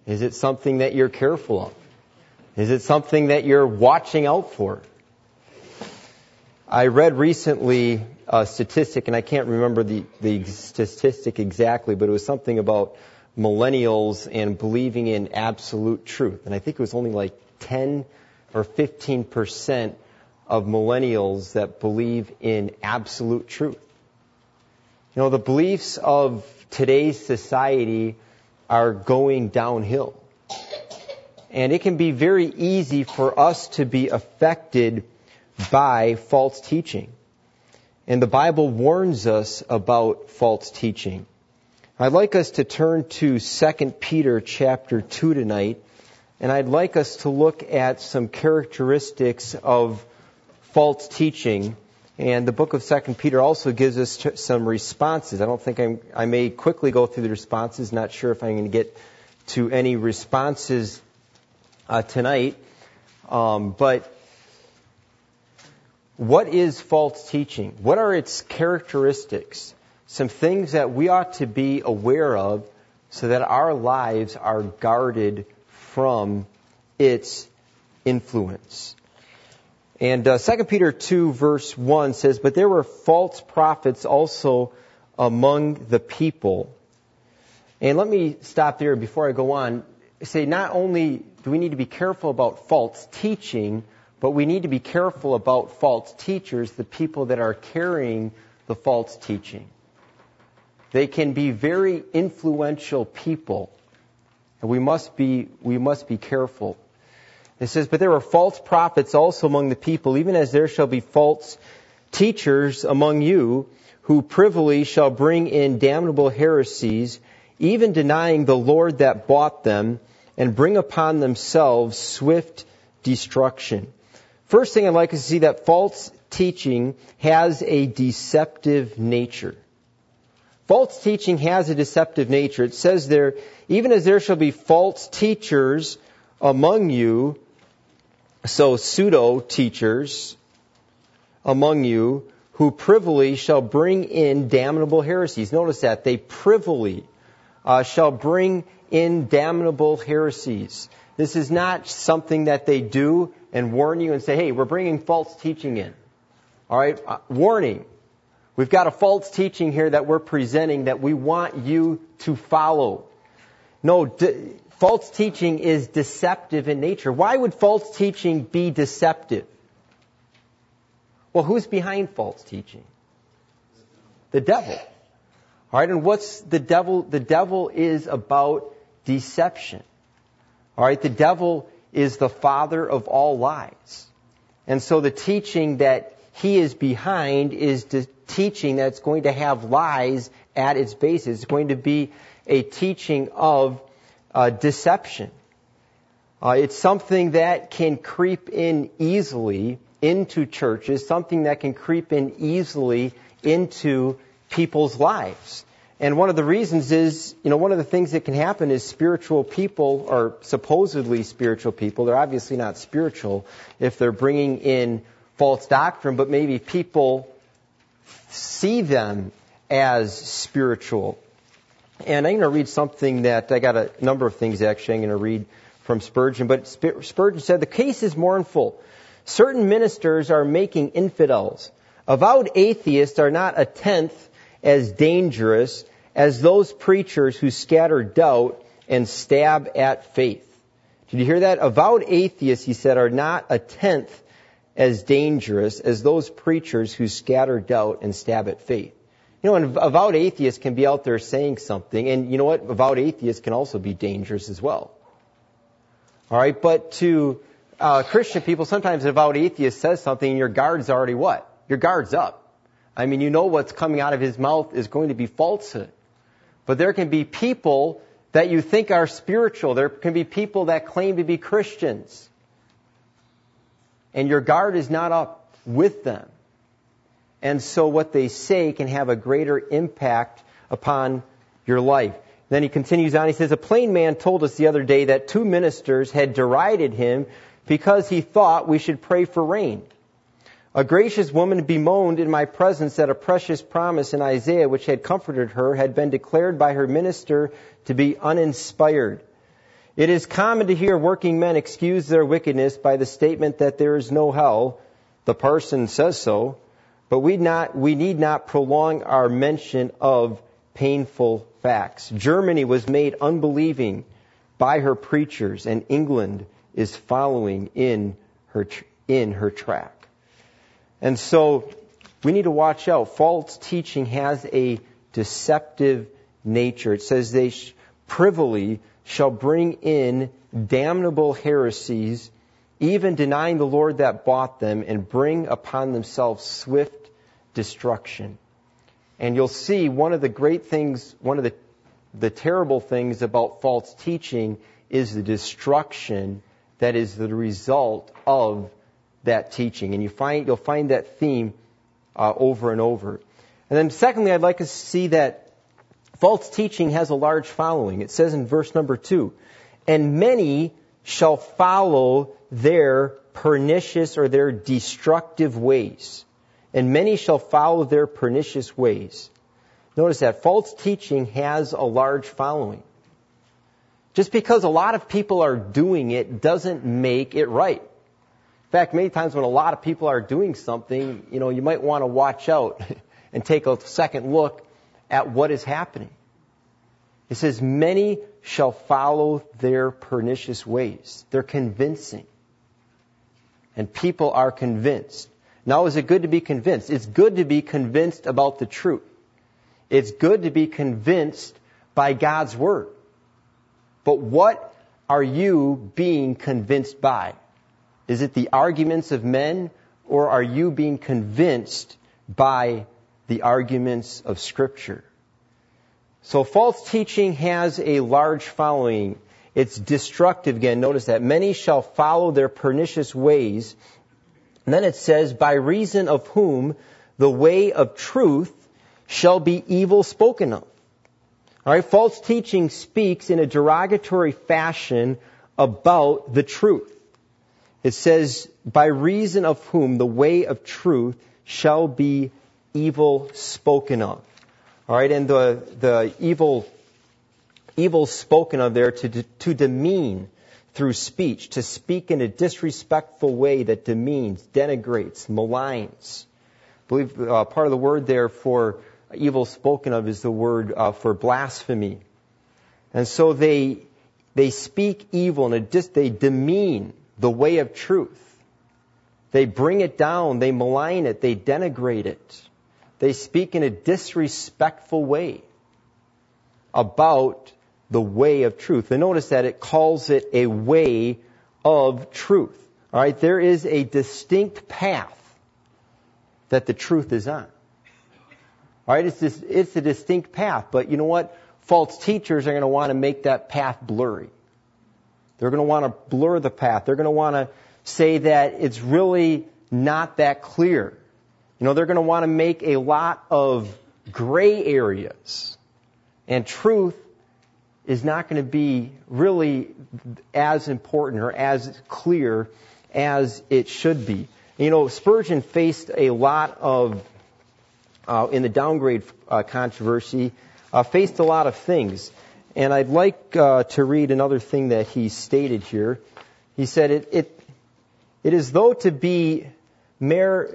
Is it something that you're careful of? Is it something that you're watching out for? I read recently a statistic, and I can't remember the statistic exactly, but it was something about millennials and believing in absolute truth. And I think it was only like 10 or 15% of millennials that believe in absolute truth. You know, the beliefs of today's society are going downhill. And it can be very easy for us to be affected by false teaching. And the Bible warns us about false teaching. I'd like us to turn to 2 Peter chapter 2 tonight, and I'd like us to look at some characteristics of false teaching. And the book of 2 Peter also gives us some responses. I don't think I may quickly go through the responses. Not sure if I'm going to get to any responses tonight. But what is false teaching? What are its characteristics? Some things that we ought to be aware of so that our lives are guarded from its influence. And 2 Peter 2 verse 1 says, "But there were false prophets also among the people." And let me stop there before I go on. Say, not only do we need to be careful about false teaching, but we need to be careful about false teachers, the people that are carrying the false teaching. They can be very influential people, and we must be careful. It says, "But there were false prophets also among the people, even as there shall be false teachers among you, who privily shall bring in damnable heresies, even denying the Lord that bought them, and bring upon themselves swift destruction." First thing I'd like us to see, that false teaching has a deceptive nature. False teaching has a deceptive nature. It says there, "Even as there shall be false teachers among you," so pseudo-teachers among you, "who privily shall bring in damnable heresies." Notice that. They privily shall bring in damnable heresies. This is not something that they do and warn you and say, "Hey, we're bringing false teaching in." All right? Warning. We've got a false teaching here that we're presenting that we want you to follow. No, false teaching is deceptive in nature. Why would false teaching be deceptive? Well, who's behind false teaching? The devil. All right, and what's the devil? The devil is about deception. All right, the devil is the father of all lies. And so the teaching that he is behind is the teaching that's going to have lies at its basis. It's going to be a teaching of deception. It's something that can creep in easily into churches, something that can creep in easily into people's lives. And one of the reasons is, one of the things that can happen is spiritual people, or supposedly spiritual people, they're obviously not spiritual if they're bringing in false doctrine, but maybe people see them as spiritual. And I'm going to read something that, I got a number of things actually I'm going to read from Spurgeon, but Spurgeon said, "The case is mournful. Certain ministers are making infidels. Avowed atheists are not a tenth as dangerous as those preachers who scatter doubt and stab at faith." Did you hear that? Avowed atheists, he said, are not a tenth as dangerous as those preachers who scatter doubt and stab at faith. And avowed atheists can be out there saying something, and you know what? Avowed atheists can also be dangerous as well. All right, but to Christian people, sometimes an avowed atheist says something and your guard's already what? Your guard's up. I mean, you know what's coming out of his mouth is going to be falsehood. But there can be people that you think are spiritual. There can be people that claim to be Christians. And your guard is not up with them. And so what they say can have a greater impact upon your life. Then he continues on. He says, "A plain man told us the other day that 2 ministers had derided him because he thought we should pray for rain. A gracious woman bemoaned in my presence that a precious promise in Isaiah which had comforted her had been declared by her minister to be uninspired. It is common to hear working men excuse their wickedness by the statement that there is no hell. The parson says so, but we need not prolong our mention of painful facts. Germany was made unbelieving by her preachers, and England is following in her track. And so we need to watch out. False teaching has a deceptive nature. It says they privily shall bring in damnable heresies, even denying the Lord that bought them, and bring upon themselves swift destruction. And you'll see one of the great things, one of the terrible things about false teaching is the destruction that is the result of that teaching. And you'll find that theme over and over. And then secondly, I'd like us to see that false teaching has a large following. It says in verse number 2, and many shall follow their pernicious or their destructive ways. And many shall follow their pernicious ways. Notice that false teaching has a large following. Just because a lot of people are doing it doesn't make it right. In fact, many times when a lot of people are doing something, you might want to watch out and take a second look at what is happening. It says, many shall follow their pernicious ways. They're convincing. And people are convinced. Now, is it good to be convinced? It's good to be convinced about the truth. It's good to be convinced by God's Word. But what are you being convinced by? Is it the arguments of men, or are you being convinced by the arguments of Scripture? So false teaching has a large following. It's destructive again. Notice that. Many shall follow their pernicious ways. And then it says, by reason of whom the way of truth shall be evil spoken of. All right, false teaching speaks in a derogatory fashion about the truth. It says, by reason of whom the way of truth shall be evil spoken of. All right, and the evil spoken of there to demean through speech, to speak in a disrespectful way that demeans, denigrates, maligns. I believe part of the word there for evil spoken of is the word for blasphemy. And so they speak evil and they demean the way of truth. They bring it down, they malign it, they denigrate it. They speak in a disrespectful way about the way of truth. And notice that it calls it a way of truth. All right, there is a distinct path that the truth is on. All right, it's a distinct path, but you know what? False teachers are going to want to make that path blurry. They're going to want to blur the path. They're going to want to say that it's really not that clear. They're going to want to make a lot of gray areas. And truth is not going to be really as important or as clear as it should be. Spurgeon faced a lot of, in the downgrade controversy, faced a lot of things. And I'd like to read another thing that he stated here. He said, It is thought to be mere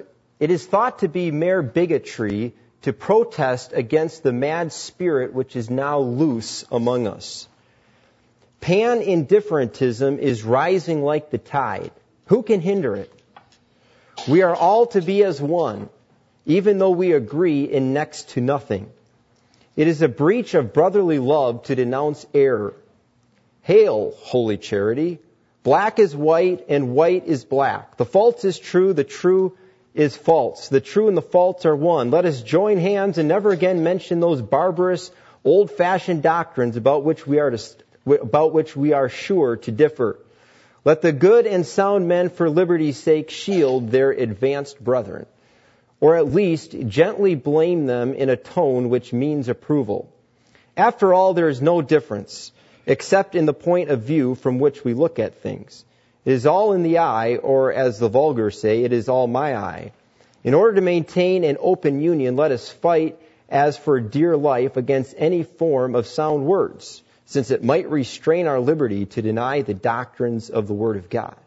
bigotry to protest against the mad spirit which is now loose among us. Pan-indifferentism is rising like the tide. Who can hinder it? We are all to be as one, even though we agree in next to nothing. It is a breach of brotherly love to denounce error. Hail, holy charity! Black is white and white is black. The false is true, the true is false. The true and the false are one. Let us join hands and never again mention those barbarous, old-fashioned doctrines about which we are sure to differ. Let the good and sound men for liberty's sake shield their advanced brethren, or at least gently blame them in a tone which means approval. After all, there is no difference, except in the point of view from which we look at things. It is all in the eye, or as the vulgar say, it is all my eye. In order to maintain an open union, let us fight as for dear life against any form of sound words, since it might restrain our liberty to deny the doctrines of the Word of God.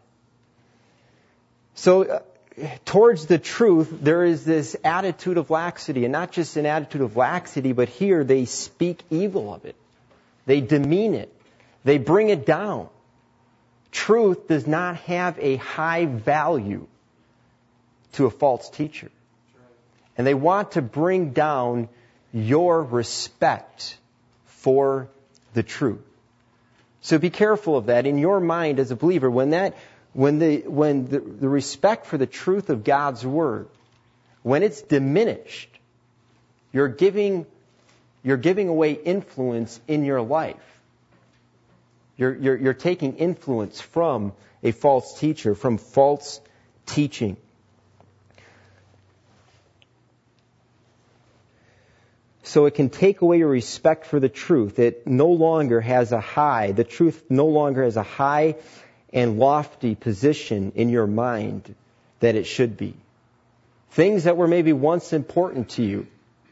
So, towards the truth, there is this attitude of laxity, and not just an attitude of laxity, but here they speak evil of it. They demean it. They bring it down. Truth does not have a high value to a false teacher. And they want to bring down your respect for the truth. So be careful of that in your mind as a believer. When the respect for the truth of God's Word, when it's diminished, you're giving away influence in your life. You're taking influence from a false teacher, from false teaching. So it can take away your respect for the truth. The truth no longer has a high and lofty position in your mind that it should be. Things that were maybe once important to you,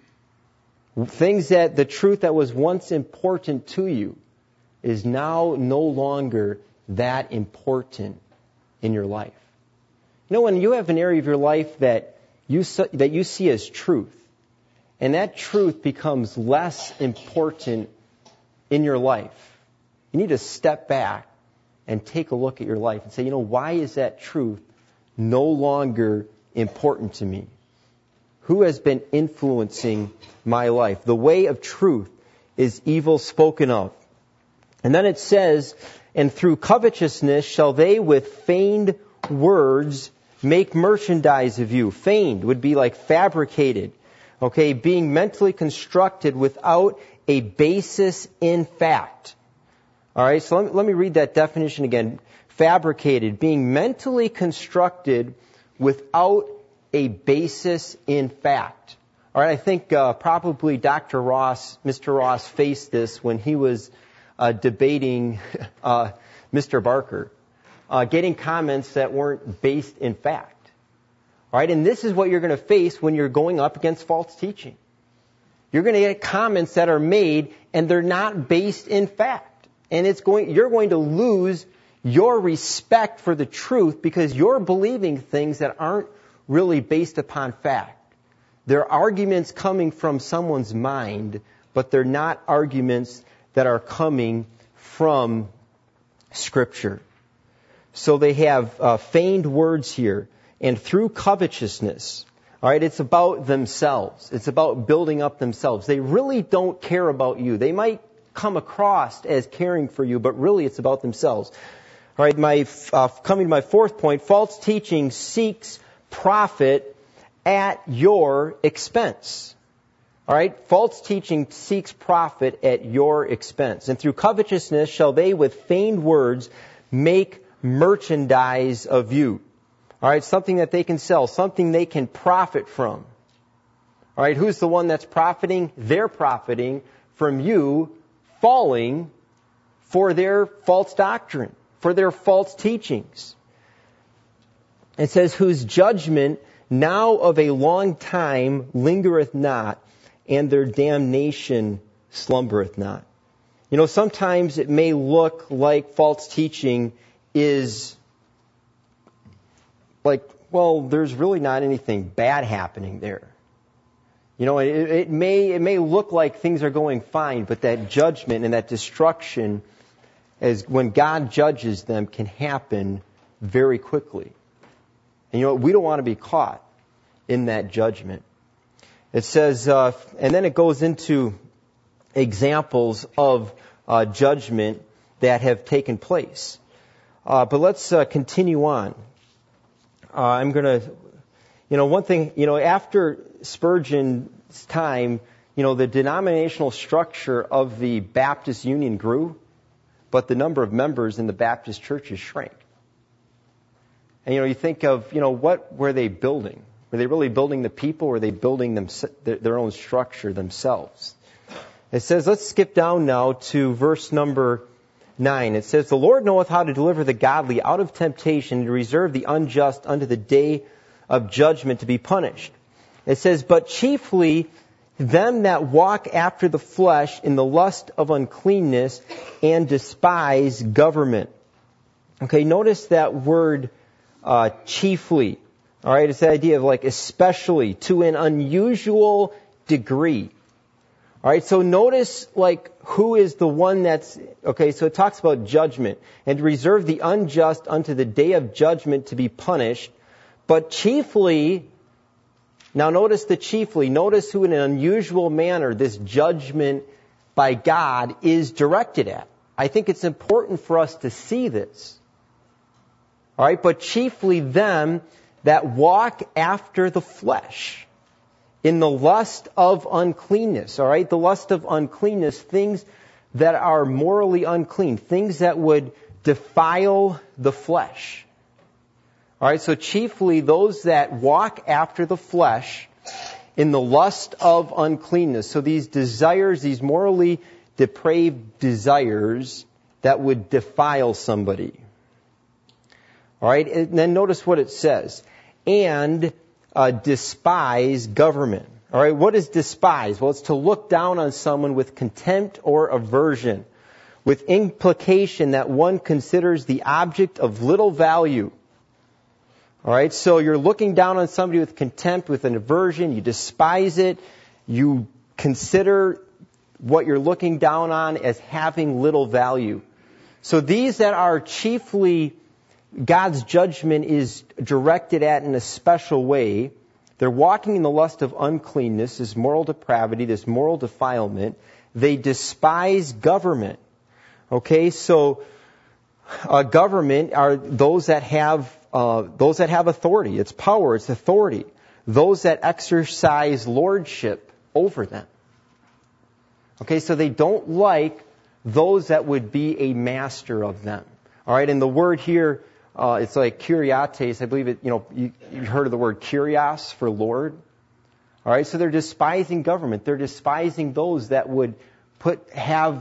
the truth that was once important to you is now no longer that important in your life. When you have an area of your life that you see as truth, and that truth becomes less important in your life, you need to step back and take a look at your life and say, why is that truth no longer important to me? Who has been influencing my life? The way of truth is evil spoken of. And then it says, and through covetousness shall they with feigned words make merchandise of you. Feigned would be like fabricated. Okay, being mentally constructed without a basis in fact. All right, so let me read that definition again. Fabricated, being mentally constructed without a basis in fact. All right, I think probably Mr. Ross faced this when he was debating Mr. Barker, getting comments that weren't based in fact. All right, and this is what you're going to face when you're going up against false teaching. You're going to get comments that are made and they're not based in fact. And you're going to lose your respect for the truth because you're believing things that aren't really based upon fact. They're arguments coming from someone's mind, but they're not arguments that are coming from Scripture. So they have feigned words here. And through covetousness, all right, it's about themselves. It's about building up themselves. They really don't care about you. They might come across as caring for you, but really it's about themselves. All right, coming to my fourth point, false teaching seeks profit at your expense. All right, false teaching seeks profit at your expense. And through covetousness shall they with feigned words make merchandise of you. All right, something that they can sell, something they can profit from. All right, who's the one that's profiting? They're profiting from you falling for their false doctrine, for their false teachings. It says, whose judgment now of a long time lingereth not, and their damnation slumbereth not. Sometimes it may look like false teaching is there's really not anything bad happening there. It may look like things are going fine, but that judgment and that destruction, as when God judges them, can happen very quickly. And we don't want to be caught in that judgment. It says, and then it goes into examples of judgment that have taken place. But let's continue on. I'm going to, one thing, after Spurgeon's time, the denominational structure of the Baptist Union grew, but the number of members in the Baptist churches shrank. And, you think of, what were they building? Were they really building the people, or were they building their own structure themselves? It says, let's skip down now to verse number 9. It says, the Lord knoweth how to deliver the godly out of temptation, and to reserve the unjust unto the day of judgment to be punished. It says, but chiefly them that walk after the flesh in the lust of uncleanness and despise government. Okay, notice that word chiefly. All right, it's the idea of like especially, to an unusual degree. All right, so notice like who is the one that's, okay, so it talks about judgment, and to reserve the unjust unto the day of judgment to be punished, but chiefly, now notice the chiefly, notice who in an unusual manner this judgment by God is directed at. I think it's important for us to see this. All right, but chiefly them that walk after the flesh in the lust of uncleanness. All right, the lust of uncleanness, things that are morally unclean, things that would defile the flesh. All right, so chiefly those that walk after the flesh in the lust of uncleanness. So these desires, these morally depraved desires that would defile somebody. All right, and then notice what it says. And despise government. All right, what is despise? Well, it's to look down on someone with contempt or aversion, with implication that one considers the object of little value. All right, so you're looking down on somebody with contempt, with an aversion, you despise it, you consider what you're looking down on as having little value. So these that are chiefly God's judgment is directed at in a special way. They're walking in the lust of uncleanness, this moral depravity, this moral defilement. They despise government. Okay, so government are those that have authority. It's power, it's authority. Those that exercise lordship over them. Okay, so they don't like those that would be a master of them. All right, and the word here, it's like kuriates. I believe it. You heard of the word kurios for Lord. All right, so they're despising government. They're despising those that would have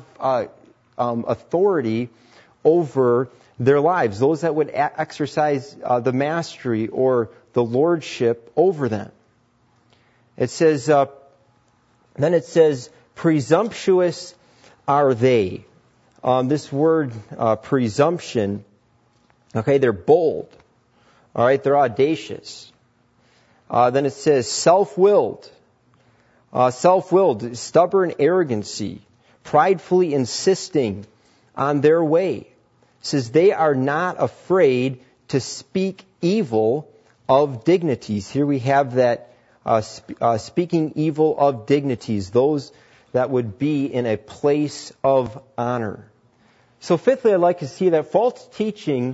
authority over their lives. Those that would exercise the mastery or the lordship over them. It says, then it says, presumptuous are they. This word presumption. Okay, they're bold. All right, they're audacious. Then it says self-willed. Self-willed, stubborn arrogancy, pridefully insisting on their way. It says they are not afraid to speak evil of dignities. Here we have that speaking evil of dignities, those that would be in a place of honor. So fifthly, I'd like to see that false teaching.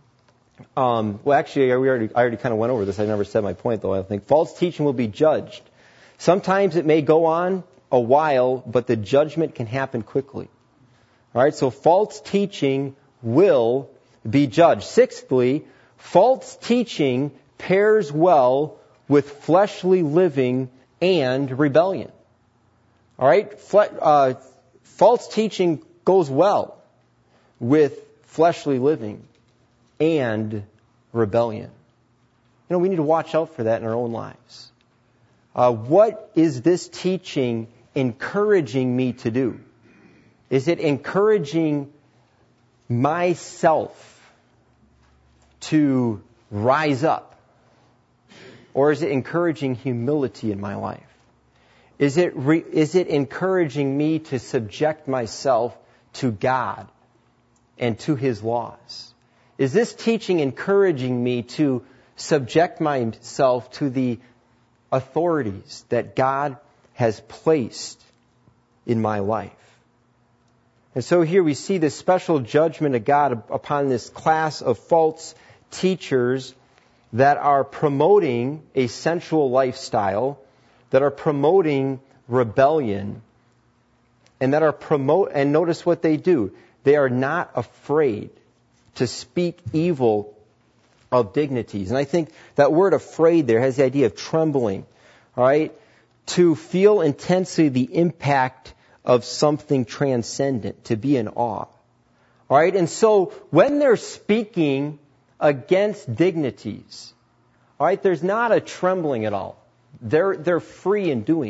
I already kind of went over this. I never said my point, though. I think false teaching will be judged. Sometimes it may go on a while, but the judgment can happen quickly. All right, so false teaching will be judged. Sixthly, false teaching pairs well with fleshly living and rebellion. All right, false teaching goes well with fleshly living and rebellion. We need to watch out for that in our own lives. What is this teaching encouraging me to do? Is it encouraging myself to rise up? Or is it encouraging humility in my life? Is it encouraging me to subject myself to God and to His laws? Is this teaching encouraging me to subject myself to the authorities that God has placed in my life? And so here we see this special judgment of God upon this class of false teachers that are promoting a sensual lifestyle, that are promoting rebellion, and and notice what they do. They are not afraid to speak evil of dignities. And I think that word afraid there has the idea of trembling. All right? To feel intensely the impact of something transcendent, to be in awe. All right? And so when they're speaking against dignities, all right, there's not a trembling at all. They're free in doing it.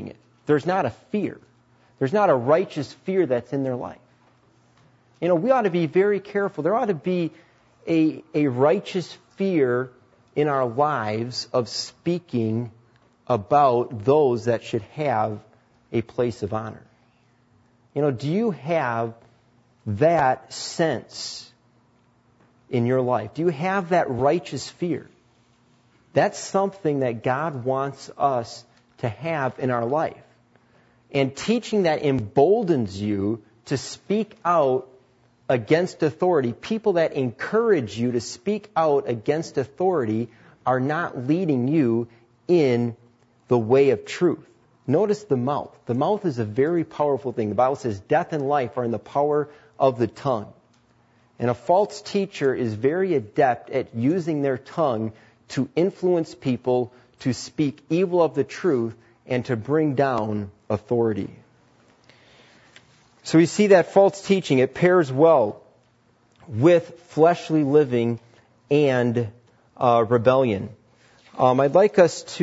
there's not a fear. There's not a righteous fear that's in their life. We ought to be very careful. There ought to be a righteous fear in our lives of speaking about those that should have a place of honor. Do you have that sense in your life? Do you have that righteous fear? That's something that God wants us to have in our life. And teaching that emboldens you to speak out against authority. People that encourage you to speak out against authority are not leading you in the way of truth. Notice the mouth. The mouth is a very powerful thing. The Bible says death and life are in the power of the tongue. And a false teacher is very adept at using their tongue to influence people to speak evil of the truth and to bring down authority. So we see that false teaching, it pairs well with fleshly living and rebellion. I'd like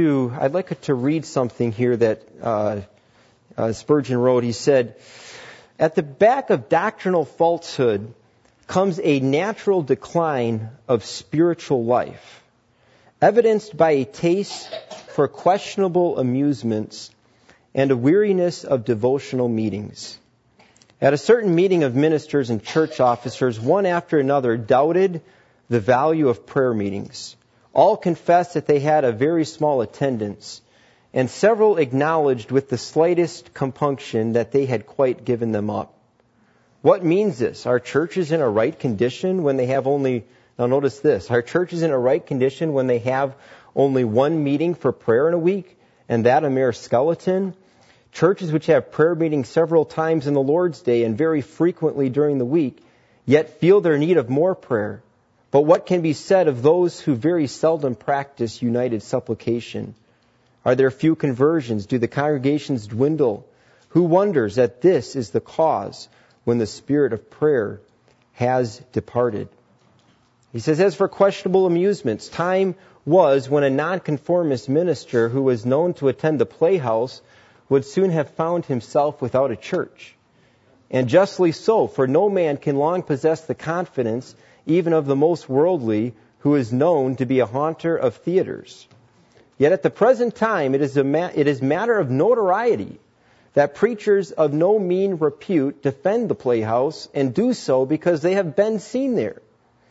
to read something here that Spurgeon wrote. He said, "At the back of doctrinal falsehood comes a natural decline of spiritual life, evidenced by a taste for questionable amusements and a weariness of devotional meetings. At a certain meeting of ministers and church officers, one after another doubted the value of prayer meetings. All confessed that they had a very small attendance, and several acknowledged with the slightest compunction that they had quite given them up. What means this? Are churches in a right condition when they have only... Now notice this. Are churches in a right condition when they have only one meeting for prayer in a week, and that a mere skeleton? Churches which have prayer meetings several times in the Lord's Day and very frequently during the week, yet feel their need of more prayer. But what can be said of those who very seldom practice united supplication? Are there few conversions? Do the congregations dwindle? Who wonders that this is the cause when the spirit of prayer has departed?" He says, as for questionable amusements, time was when a nonconformist minister who was known to attend the playhouse would soon have found himself without a church. And justly so, for no man can long possess the confidence even of the most worldly, who is known to be a haunter of theaters. Yet at the present time it is matter of notoriety that preachers of no mean repute defend the playhouse, and do so because they have been seen there.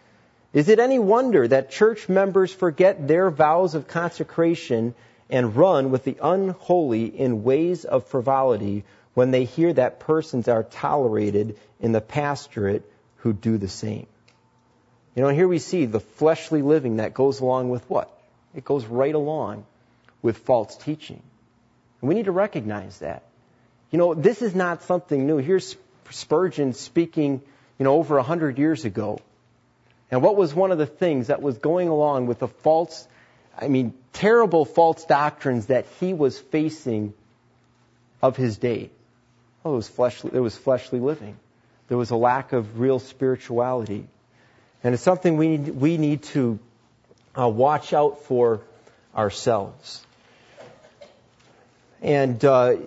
Is it any wonder that church members forget their vows of consecration and run with the unholy in ways of frivolity when they hear that persons are tolerated in the pastorate who do the same? Here we see the fleshly living that goes along with what? It goes right along with false teaching. And we need to recognize that. This is not something new. Here's Spurgeon speaking, over 100 years ago. And what was one of the things that was going along with the terrible false doctrines that he was facing of his day? Well, it was fleshly living. There was a lack of real spirituality. And it's something we need to watch out for ourselves. And,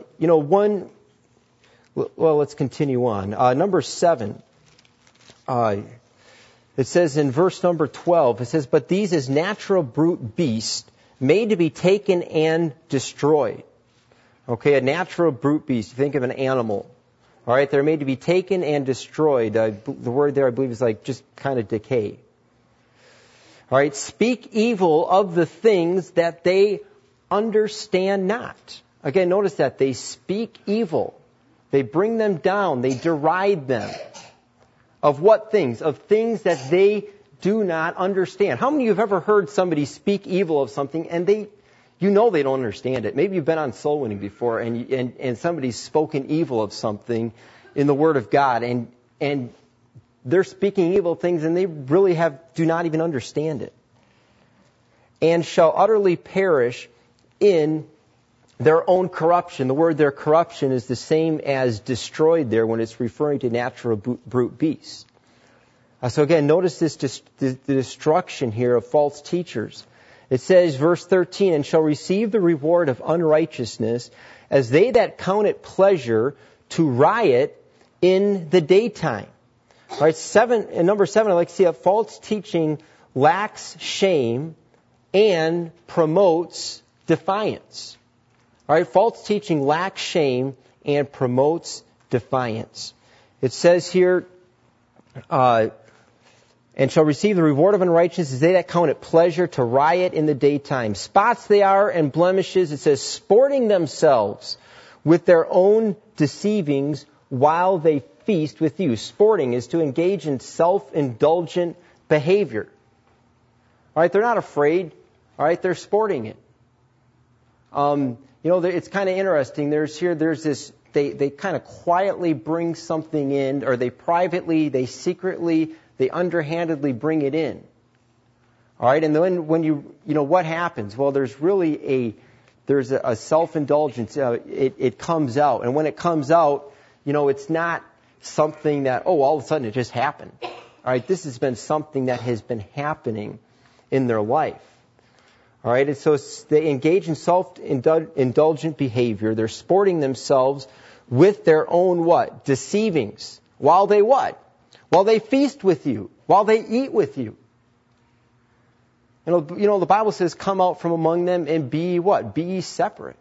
let's continue on. Number 7. It says in verse number 12, it says, "But these is natural brute beasts, made to be taken and destroyed." Okay, a natural brute beast. You think of an animal. All right, they're made to be taken and destroyed. The word there, I believe, is like just kind of decay. All right, "Speak evil of the things that they understand not." Again, notice that they speak evil. They bring them down. They deride them. Of what things? Of things that they do not understand. How many of you have ever heard somebody speak evil of something and they don't understand it? Maybe you've been on soul winning before and somebody's spoken evil of something in the Word of God and they're speaking evil things and they really do not even understand it. "And shall utterly perish in their own corruption." The word their corruption is the same as destroyed there when it's referring to natural brute beasts. So again, notice the destruction here of false teachers. It says, verse 13, and shall receive the reward of unrighteousness, as they that count it pleasure to riot in the daytime. All right, and number 7, I'd like to see that false teaching lacks shame and promotes defiance. All right, false teaching lacks shame and promotes defiance. It says here, and shall receive the reward of unrighteousness as they that count it pleasure to riot in the daytime. Spots they are and blemishes. It says, sporting themselves with their own deceivings while they feast with you. Sporting is to engage in self-indulgent behavior. All right, they're not afraid. All right, they're sporting it. It's kind of interesting. There's this, they kind of quietly bring something in, or they secretly, they underhandedly bring it in. All right, and then when what happens? Well, there's a self-indulgence. It comes out, and when it comes out, it's not something that, all of a sudden it just happened. All right, this has been something that has been happening in their life. All right, and so they engage in self-indulgent behavior. They're sporting themselves with their own what? Deceivings. While they what? While they feast with you. While they eat with you. The Bible says, come out from among them and be what? Be ye separate.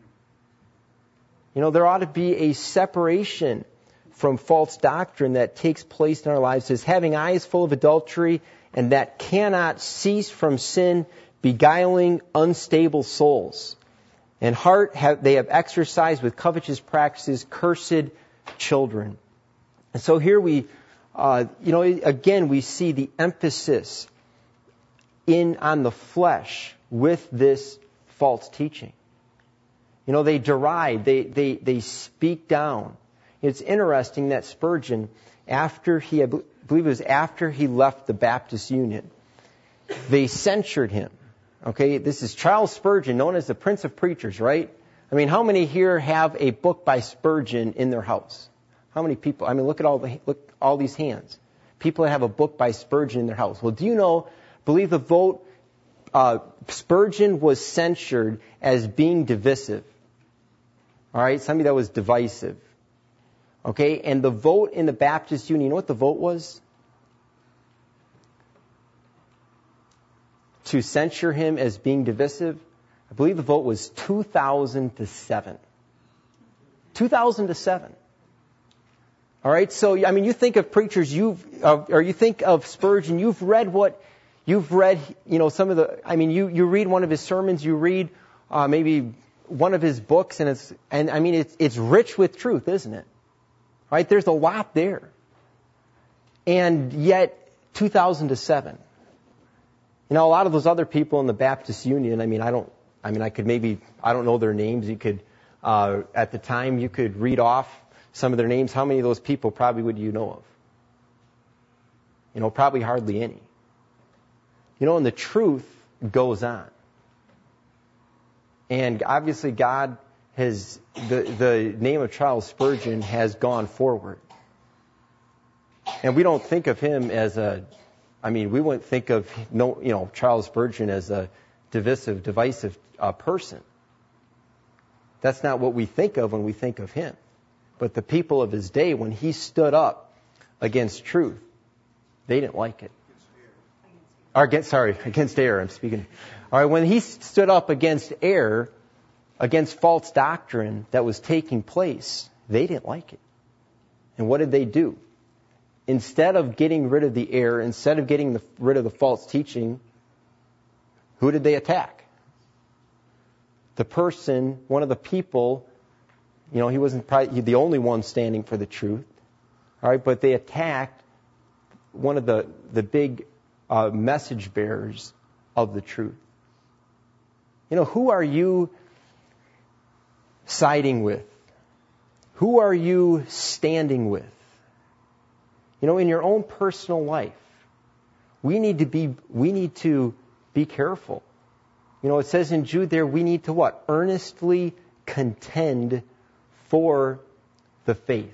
There ought to be a separation from false doctrine that takes place in our lives. It says, having eyes full of adultery and that cannot cease from sin, beguiling unstable souls. And heart they have exercised with covetous practices, cursed children. And so here we, again, we see the emphasis on the flesh with this false teaching. They deride, they speak down. It's interesting that Spurgeon, I believe it was after he left the Baptist Union, they censured him. Okay, this is Charles Spurgeon, known as the Prince of Preachers, right? I mean, how many here have a book by Spurgeon in their house? How many people? I mean, look all these hands. People that have a book by Spurgeon in their house. Well, do you know? Believe the vote. Spurgeon was censured as being divisive. All right, somebody that was divisive. Okay, and the vote in the Baptist Union. You know what the vote was? To censure him as being divisive, I believe the vote was 2,000 to 7. 2,000 to 7. All right, so I mean, you think of preachers, you think of Spurgeon. You've read some of the. I mean, you read one of his sermons, you read maybe one of his books, and it's rich with truth, isn't it? Right? There's a lot there, and yet 2,000 to 7. A lot of those other people in the Baptist Union, I don't know their names. You could, at the time, you could read off some of their names. How many of those people probably would you know of? Probably hardly any. And the truth goes on. And obviously God the name of Charles Spurgeon has gone forward. And we don't think of him as we wouldn't think of Charles Spurgeon as a divisive person. That's not what we think of when we think of him. But the people of his day, when he stood up against truth, they didn't like it. Against error, I'm speaking. All right, when he stood up against error, against false doctrine that was taking place, they didn't like it. And what did they do? Instead of getting rid of the error, instead of getting rid of the false teaching, who did they attack? The person, one of the people, he wasn't probably the only one standing for the truth. All right, but they attacked one of the big message bearers of the truth. Who are you siding with? Who are you standing with? In your own personal life, we need to be careful. It says in Jude there, we need to what? Earnestly contend for the faith.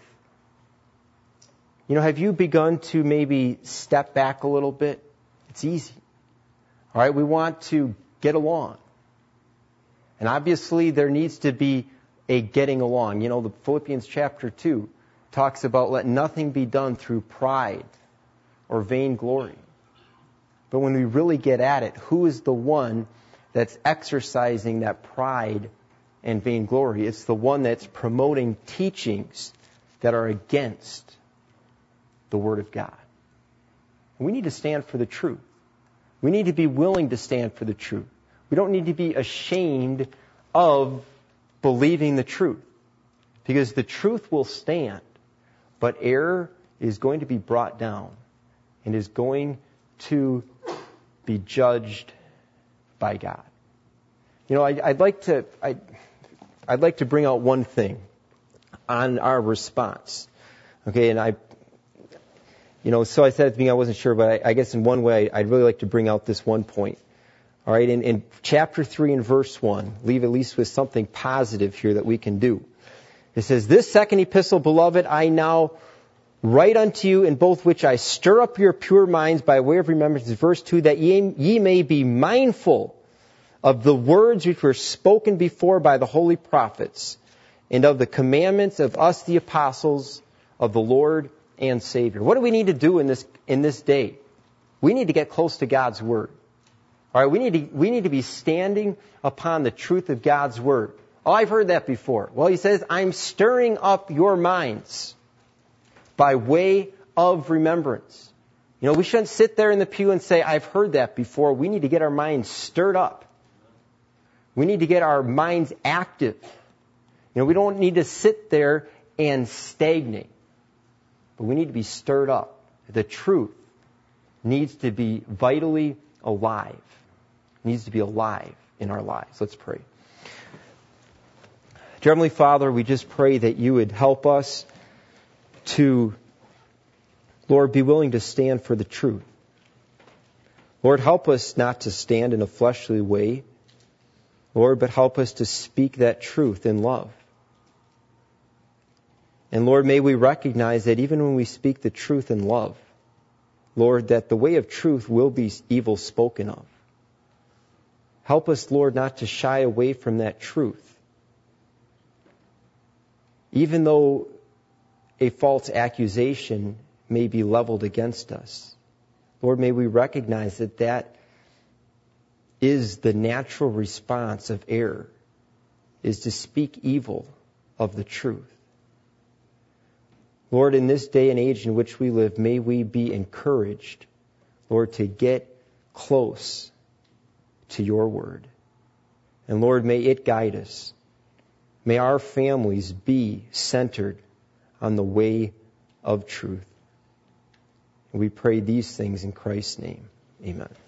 Have you begun to maybe step back a little bit? It's easy. All right, we want to get along. And obviously there needs to be a getting along. You know, the Philippians chapter 2 talks about let nothing be done through pride or vainglory. But when we really get at it, who is the one that's exercising that pride and vainglory? It's the one that's promoting teachings that are against the Word of God. We need to stand for the truth. We need to be willing to stand for the truth. We don't need to be ashamed of believing the truth, because the truth will stand, but error is going to be brought down and is going to be judged by God. You know, I'd like to bring out one thing on our response. Okay, and so I said at the beginning I wasn't sure, but I guess in one way I'd really like to bring out this one point. All right, in chapter 3 and verse 1, leave at least with something positive here that we can do. It says, "This second epistle, beloved, I now write unto you, in both which I stir up your pure minds by way of remembrance," verse 2, "that ye may be mindful of the words which were spoken before by the holy prophets, and of the commandments of us the apostles of the Lord and Savior." What do we need to do in this day? We need to get close to God's Word. All right, we need to be standing upon the truth of God's Word. Oh, I've heard that before. Well, he says, I'm stirring up your minds by way of remembrance. You know, we shouldn't sit there in the pew and say, I've heard that before. We need to get our minds stirred up. We need to get our minds active. You know, we don't need to sit there and stagnate, but we need to be stirred up. The truth needs to be vitally alive. It needs to be alive in our lives. Let's pray. Dear Heavenly Father, we just pray that you would help us to, Lord, be willing to stand for the truth. Lord, help us not to stand in a fleshly way, Lord, but help us to speak that truth in love. And Lord, may we recognize that even when we speak the truth in love, Lord, that the way of truth will be evil spoken of. Help us, Lord, not to shy away from that truth. Even though a false accusation may be leveled against us, Lord, may we recognize that that is the natural response of error, is to speak evil of the truth. Lord, in this day and age in which we live, may we be encouraged, Lord, to get close to your word. And Lord, may it guide us. May our families be centered on the way of truth. And we pray these things in Christ's name. Amen.